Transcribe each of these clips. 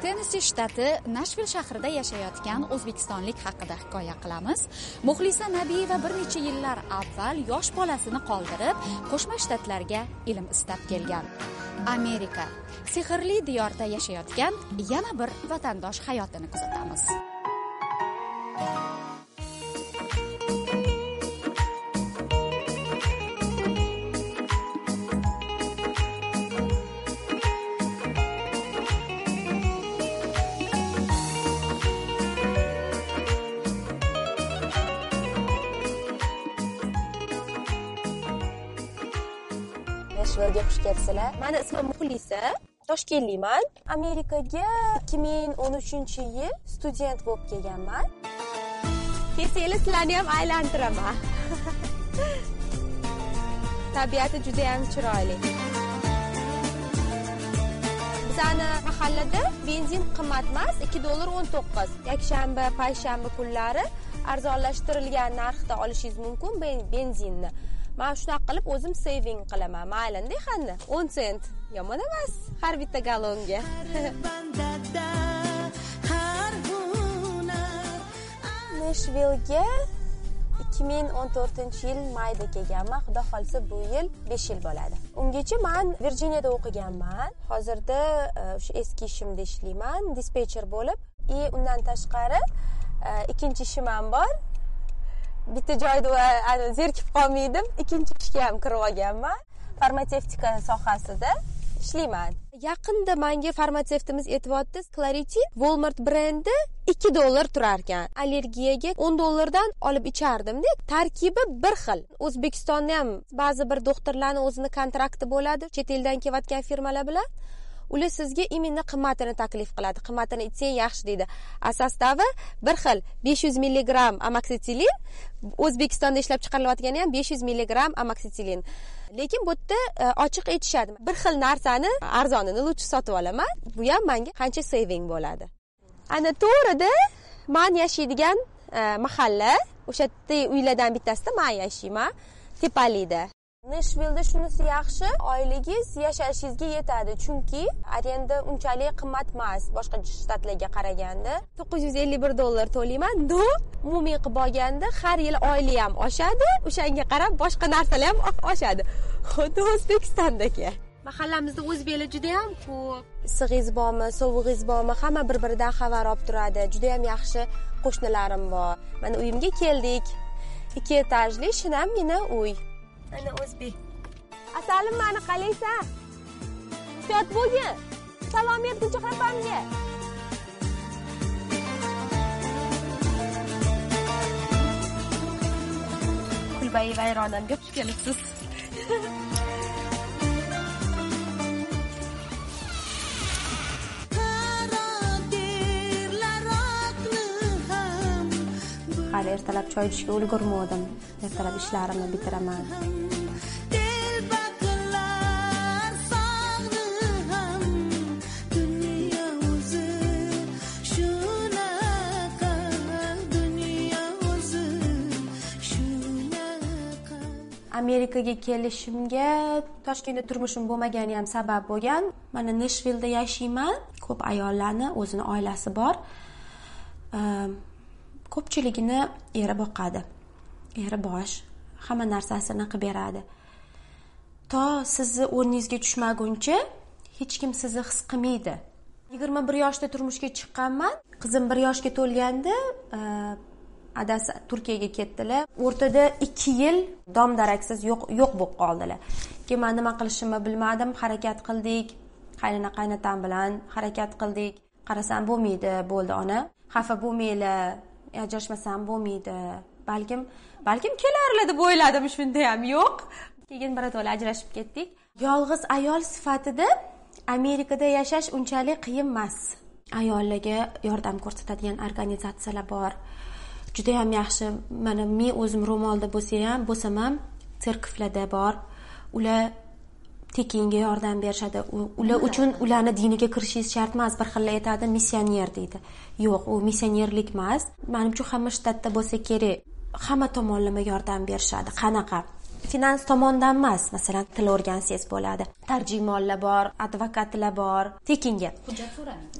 Tennessi shtati Nashvil shahrida yashayotgan o'zbekistonlik haqida hikoya qilamiz. Muxlisa Nabiyeva bir necha yillar avval yosh bolasini qoldirib, Qo'shma Shtatlarga ilm istab kelgan. Amerika sehrli diyorda yashayotgan yana bir vatandosh hayotini kuzatamiz. Nashvilga xush kelibsizlar. Meni ismim Muxlisa, Toshkentliman. Amerikaga 2013-yil student bo'lib kelganman. Kelsangiz sizlarni ham aylantiraman. Tabiati juda ham chiroyli. Bizani mahallada benzin qimmat emas, $2.19. Yakshanba, payshanba kunlari arzonlashtirilgan narxda olishingiz mumkin benzinni. Men shunaqa qilib o'zim saving qilaman. Mayli, qanday? 10 sent. Yomon emas har bitta galonga. Nashvilga 2014-yil mayda kelganman. Xudo xolsa bu yil 5 yil bo'ladi. Ungacha men Virjiniyada o'qiganman. Hozirda o'sha eski ishimda ishlayman, dispetcher bo'lib. Undan tashqari ikkinchi ishim ham bor. Bitta joyda zerikib qolmaydim. Ikkinchi ishga ham kirib olganman. Farmatsevtika sohasida ishlayman. Yaqinda menga farmatsevtimiz aytibdi, Claritin Walmart brendi $2 turar ekan. Allergiyaga $10 olib ichardim-da. Tarkibi bir xil. O'zbekistonda ham ba'zi bir doktorlarning o'zini kontrakti bo'ladi, chet eldan kelayotgan firmalar bilan. Ular sizga imенно qimmatini taklif qiladi. Qimmatini aytsang yaxshi deydi. Sostavi bir xil 500 mg amoksisilin, O'zbekistonda ishlab chiqarilayotgani ham 500 mg amoksisilin. Lekin bu yerda ochiq aytishadi. Bir xil narsani arzonini lutchi sotib olaman. Bu ham menga qancha saving bo'ladi. Ana to'g'rida men yashaydigan mahalla, o'sha uylardan bittasida men yashayman, Tepalida. Nashvilda shunisi yaxshi, oyligingiz yashashingizga yetadi, chunki arenda unchalik qimmat emas boshqa shtatlarga qaraganda. $951 to'layman. Umumiy qilib olganda har yil oylik ham oshadi, o'shanga qarab boshqa narsalar ham oshadi. Xuddi O'zbekistondagi. Mahallamizda o'zbeklar juda ham ko'p. Isig'ingiz bormi, sovug'ingiz bormi, hamma bir-biridan xabar olib turadi. Juda ham yaxshi qo'shnilarim bor. Mana uyimga keldik. 2 etajli shinamgina uy. Ana o'zbek. Asalim, meni qalaysan? Shot bo'lgin. Salom aytguncha xapamga. Kulbayi vayronamga xush kelibsiz. Hali ertalab choy ichishga ulgurmadim. Ertalab ishlarimni bitiraman. Amerikaga kelishimga Toshkentda turmushim bo'lmagani ham sabab bo'lgan. Mana Nashvilda yashayman. Ko'p ayollarni o'zini oilasi bor. Ko'pchiligini eri boqadi. Eri bosh, hamma narsasini qilib beradi. To sizni o'rningizga tushmaguncha hech kim sizni his qilmaydi. 21 yoshda turmushga chiqqanman. Qizim 1 yoshga to'lganda adasi Turkiyaga ketdilar. O'rtada 2 yil dom-daraksiz yo'q bo'lib qoldilar. Keyin men nima qilishimni bilmadim, harakat qildik. Qaynotam bilan harakat qildik. Qarasam bo'lmaydi, bo'ldi ona. Xafa bo'lmaylar, ajrashmasam bo'lmaydi. Balkim kelarlar deb o'yladim, shunda ham yo'q. Keyin birato'la ajrashib ketdik. Yolg'iz ayol sifatida Amerikada yashash unchalik qiyin emas. Ayollarga yordam ko'rsatadigan organizatsiyalar bor. Juda ham yaxshi. Mana men o'zim ro'molda bo'lsam ham serkiflarda bor. Ular tekinga yordam berishadi. Ular uchun ularni diniga kirishingiz shart emas. Bir xil aytadi, missioner deydi. Yo'q, u missionerlik emas. Menimcha hamma shtatda bo'lsa kerak. Hamma tomonlama yordam berishadi. Qanaqa? Finans tomondan emas, masalan, til o'rgansangiz bo'ladi. Tarjimonlar bor, advokatlar bor, tekinga. Hujjat so'ramaydi.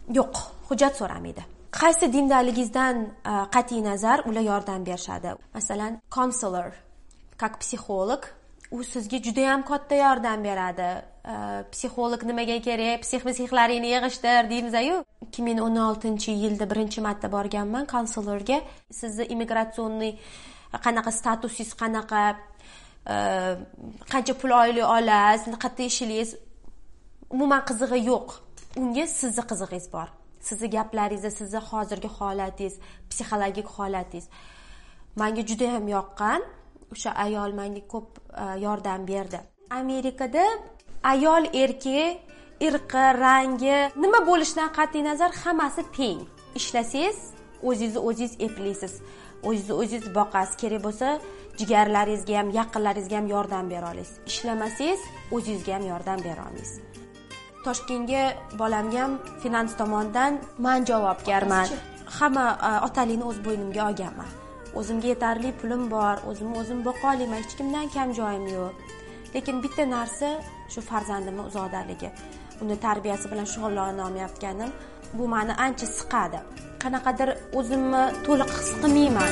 yo'q, hujjat so'ramaydi. Qaysi dindorligingizdan qat'iy nazar ular yordam berishadi. Masalan, counselor, как psixolog, u sizga juda ham katta yordam beradi. Psixolog nimaga kerak? Psixlaringni yig'ishtir deymiz-ku. 2016-yilda birinchi marta borganman counselorga. Sizni immigratsionni qanaqa statusingiz, qanaqa qancha pul oylik olasiz, qayerda ishlaysiz, umuman qizig'i yo'q. Unga sizni qizig'ingiz bor. Sizni gaplaringiz, sizni hozirgi holatingiz, psixologik holatingiz menga juda ham yoqqan. O'sha ayol menga ko'p yordam berdi. Amerikada ayol erkak irqi, rangi, nima bo'lishidan qat'iy nazar hammasi teng. Ishlasangiz, o'zingiz eplaysiz. O'zingiz boqasiz, kerak bo'lsa jigarlaringizga ham, yaqinlaringizga ham yordam bera olasiz. Ishlamasangiz, o'zingizga ham yordam bera olasiz. Toshkentga bolamga ham finans tomonidan men javobgarman. Hamma otalikni o'z bo'ynimga olganman. O'zimga yetarli pulim bor, o'zim boqa olaman, hech kimdan kam joyim yo'q. Lekin bitta narsa shu farzandimni uzoqdaligi. Uni tarbiyasi bilan shug'ullana olmayotganim bu meni ancha siqadi. Qanaqadir o'zimni to'liq his qilmayman.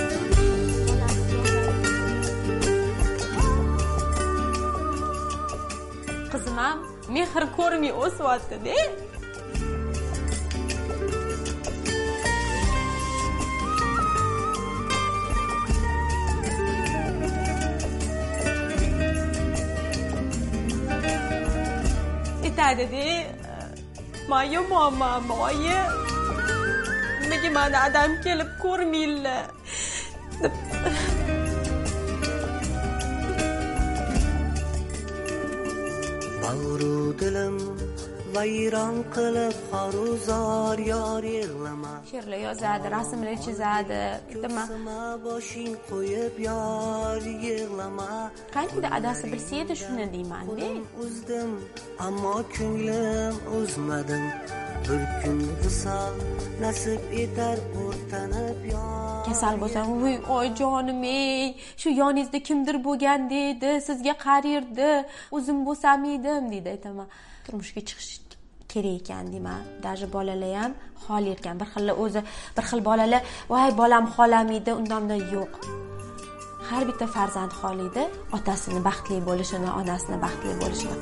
Qizim ham mehr ko'rmay o'syapti-da. Aytadi-da, "Men yomonman, moyi. Nimaga meni adam kelib ko'rmaylar?" Bag'ru dilim vayron qilib haruzor yor yig'lama. She'rlar yozadi, rasmlar chizadi. Nima? Boshing qo'yib yor yig'lama. Qancha adasi bilsa edi shuni deyman-da. Uzdim, ammo ko'nglim uzmadim. Bir kun visol nasib etar o'rtanib yor. Kasal bo'lsa, "Voy, oyijonim ey, shu yoningizda kimdir bo'lgan deydi, sizga qarayirdi, o'zim bo'lsam edim" deydi. Aytaman, turmushga chiqish kerak ekan deyman. Даже bolalar ham xoli ekan. Bir xil o'zi, bir xil bolalar, "Voy, bolam xolamaydi", undanda yo'q. Har bitta farzand xoliydi otasini baxtli bo'lishini, onasini baxtli bo'lishini.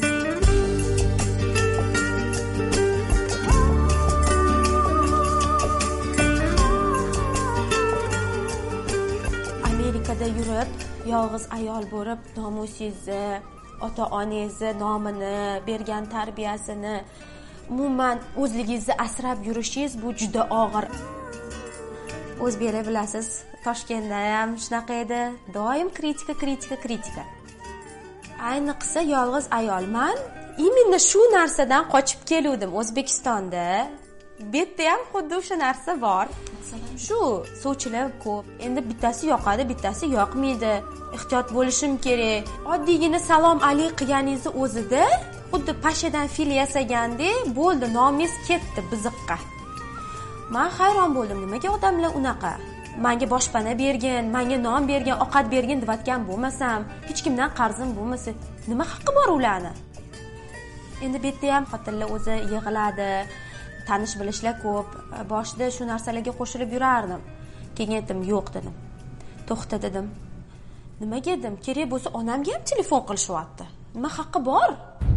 Amerikada yurib, yolg'iz ayol bo'lib, nomusingizni, ota-onangizni nomini, bergan tarbiyasini, umuman o'zligingizni asrab yurishingiz bu juda og'ir. O'zbeklar bilasiz, Toshkentda ham shunaqa edi. Doim kritika. Ayniqsa yolg'iz ayolman. Именно shu narsadan qochib keldim O'zbekistonda. Bu yerda ham xuddi o'sha narsa bor. Shu sovchilar ko'p. Endi bittasi yoqadi, bittasi yoqmaydi. Ehtiyot bo'lishim kerak. Oddiygina salom alayk qilganingizni o'zida xuddi pashadan fil yasaganda bo'ldi, nomingiz ketdi biziqqa. Men hayron bo'ldim, nimaga odamlar unaqa? Menga boshpana bergin, menga non bergin, ovqat bergin devatgan bo'lmasam, hech kimdan qarzim bo'lmasa, nima haqqi bor ularni? Endi bu yerda ham xotinlar o'zi yig'iladi. Tanish bilishlar ko'p. Boshida shu narsalarga qo'shilib yurardim. Keyin aytdim, yo'q dedim. To'xta dedim. Nimaga dedim? Kerak bo'lsa onamga ham telefon qilishyapti. Nima haqqi bor?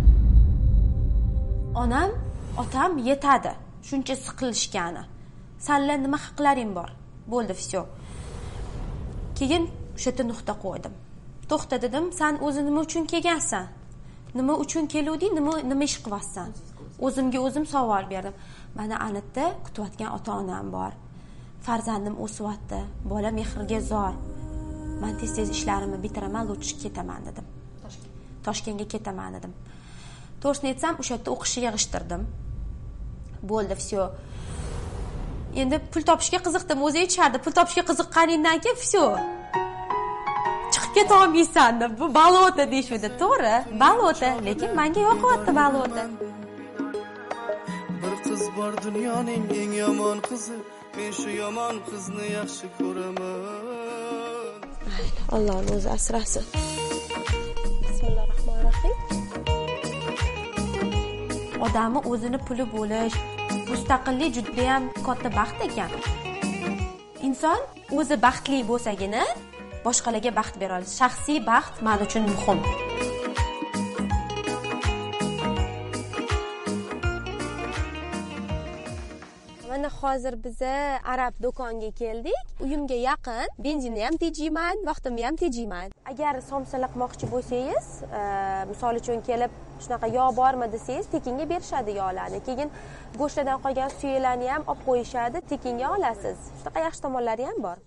Onam, otam yetadi. Shuncha siqilishgani. Senlar nima haqlaring bor? Bo'ldi, всё. Keyin o'sha yerda nuqta qo'ydim. To'xta dedim, sen o'zi nima uchun kelgansan? Nima uchun keluvding? Nima ish qilyapsan? O'zimga o'zim savol berdim. Mana anitda kutayotgan ota-onam bor. Farzandim o'syapti. Bola mehrga zor. Men tez ishlarimni bitiraman, lutch ketaman dedim. Toshkentga ketaman dedim. To'g'risini aytsam, o'sha yerda o'qishga yig'ishtirdim. Bo'ldi, всё. Endi pul topishga qiziqdim. O'zi aytishardi, pul topishga qiziqqaningdan keyin всё. Chiqib keta olmaysan deb. Bu balota deyishdi, to'g'ri? Balota, lekin menga yoqyapti balota. Bir qiz bor dunyoning eng yomon qizi. Men shu yomon qizni yaxshi ko'raman. Alloh o'zi asrasin. Bismillahirrohmanirrohim. Odamni o'zini puli bo'lish, Mustaqillik juda ham katta baxt ekan. Inson o'zi baxtli bo'lsagina boshqalarga baxt bera oladi. Shaxsiy baxt men uchun muhim. Mana hozir biz arab do'konga keldik. Uyimga yaqin, benzinni ham tejayman, vaqtimni ham tejayman. Agar somsalar qilmoqchi bo'lsangiz, misol uchun kelib shunaqa yog' bormi desangiz, tekinga berishadi yog'larni. Keyin go'shtdan qolgan suyaklarni ham olib qo'yishadi, tekinga olasiz. Shunaqa yaxshi tomonlari ham bor.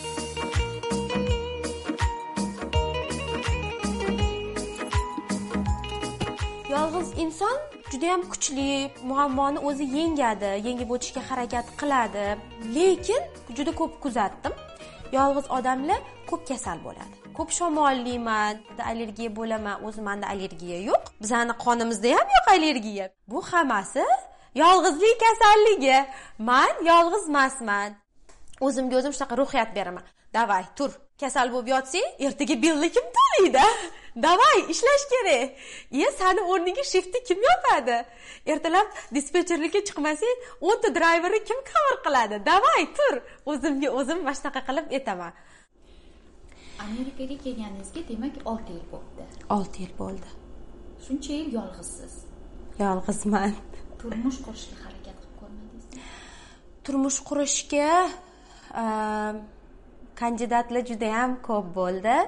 Yolg'iz inson juda ham kuchli, muammoni o'zi yengib o'tishga harakat qiladi. Lekin juda ko'p kuzatdim. Yolg'iz odamlar ko'p kasal bo'ladi. Ko'p shamolliyman, allergiya bo'laman, o'zimda allergiya yo'q. Bizning qonimizda ham yo'q allergiya. Bu hammasi yolg'izlik kasalligi. Men yolg'iz emasman. O'zimga o'zim shunaqa ruhiyat beraman. Davay, tur. Kasal bo'lib yotsang, ertaga bilni kim to'laydi? Davay, ishlash kerak. Seni o'rniga shiftni kim yopadi? Ertalab dispetcherlikka chiqmasang, o'ta driverni kim cover qiladi? Davay, tur. O'zimga o'zim mana shunaqa qilib aytaman. Amerikaga kelganingizga demak 6 yil bo'ldi. 6 yil bo'ldi. Shuncha yil yolg'izsiz. Yolg'izman. Turmush qurishga harakat qilib ko'rmadingizmi? Turmush qurishga kandidatlar juda ham ko'p bo'ldi.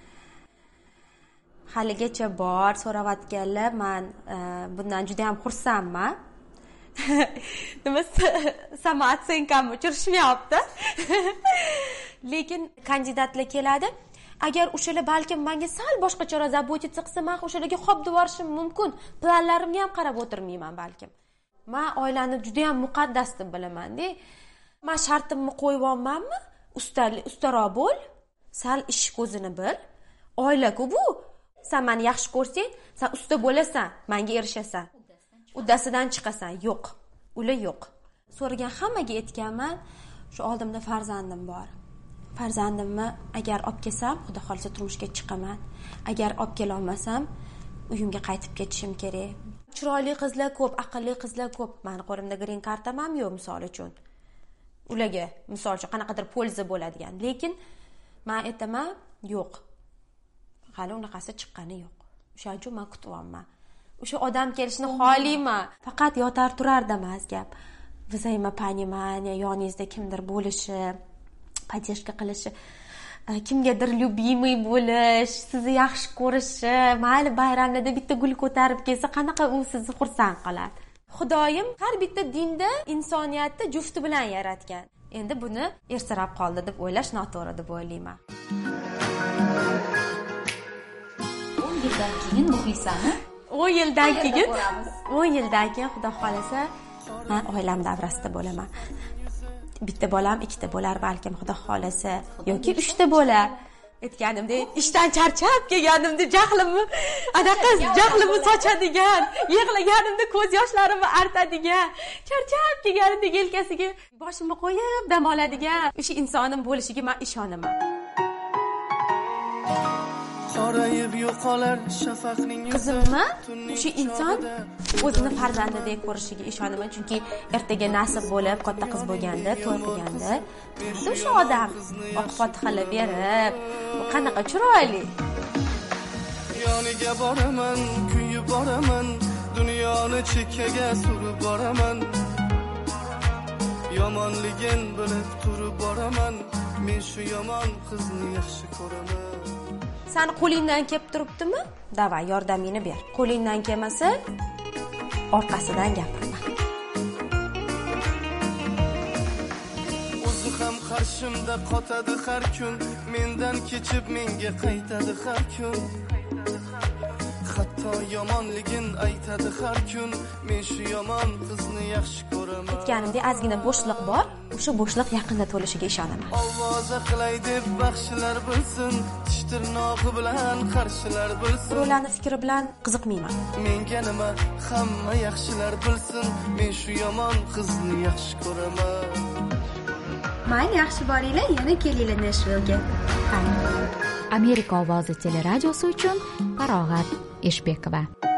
Haligacha bor so'rayotganlar, men bundan juda ham xursandman. Nima samoat senkam uchrashmayapti. Lekin kandidatlar keladi. Agar o'shalar balkim menga sal boshqacha zabotiya qilsa, men o'shalarga xo'p devorishim mumkin. Planlarimga ham qarab o'tirmayman balkim. Men oilani juda ham muqaddas deb bilaman-da. Men shartimni qo'yib olmanmi? Ustaroq bo'l, sal ish ko'zini bil. Oila-ku bu. Sen meni yaxshi ko'rsang, sen usta bo'lasan, menga erishasan. Uddasidan chiqasan. Yo'q. Ular yo'q. So'ragan hammaga aytganman, shu oldimda farzandim bor. Farzandimni agar olib kelsam, xudo xolisa turmushga chiqaman. Agar olib kela olmasam, uyimga qaytib ketishim kerak. Chiroyli qizlar ko'p, aqlli qizlar ko'p. Meni qo'limda green kartam ham yo'q, misol uchun. Ularga misol uchun qanaqadir foyda bo'ladigan. Lekin men aytaman, yo'q. Hali unaqasi chiqqani yo'q. O'shaning uchun men kutyapman. O'sha odam kelishini xohlayman. Faqat yotar turarda emas gap. Взаимопонимание, yoningizda kimdir bo'lishi, поддержка qilishi, kimgadir любимый bo'lish, sizni yaxshi ko'rishi, mayli bayramlarda bitta gul ko'tarib kelsa, qanaqa u sizni xursand qiladi. Xudoyim har bitta dinda insoniyatni jufti bilan yaratgan. Endi buni ersirab qoldi deb o'ylash noto'g'ri deb o'ylayman. 10 yildan keyin muxlisani 10 yildan keyin xudo xolasa men oilam davrasida bo'laman. Bitta bolam, ikkita bo'lar balkim xudo xolasa, yoki 3 ta bo'lar. Aytganimdek, ishdan charchab kelganimda jahlimni sochadigan, yig'laganimda ko'z yoshlarimni artadigan, charchab kelganimda yelkasiga boshimni qo'yib dam oladigan o'sha insonim bo'lishiga men ishonaman. Qorayib yo'qolar shafaqning yuzi. Qizimni o'sha inson o'zini farzandidek ko'rishiga ishonaman, chunki ertaga nasib bo'lib katta qiz bo'lganda, to'y qilganda, o'sha odam oq fotihalar berib, qanaqa chiroyli. Yoniga boraman, kuyib boraman, dunyoni chekkaga surib boraman. Yomonligin bilib turib boraman, men shu yomon qizni yaxshi ko'raman. Sen qo'lingdan kelib turibdimi? Davay, yordamingni ber. Qo'lingdan kelmasa, orqasidan gapirma. O'zi ham qarshimda qotadi har kun, mendan kechib menga qaytadi har kun. Hatto yomonligin aytadi har kun, men shu yomon qizni yaxshi ko'raman. Aytganimdek, ozgina bo'shliq bor. O'sha bo'shliq yaqinda to'lishiga ishonaman. Ovoza qilay deb baxshilar bilsin, tirnog'i bilan qarshilar bilsin. Birovlarning fikri bilan qiziqmayman. Menga nima, hamma yaxshilar bilsin, men shu yomon qizni yaxshi ko'raman. Mayli, yaxshi boringlar, yana kelinglar Nashvillga. Amerika ovozi teleradiosi uchun Farog'at Eshbekova.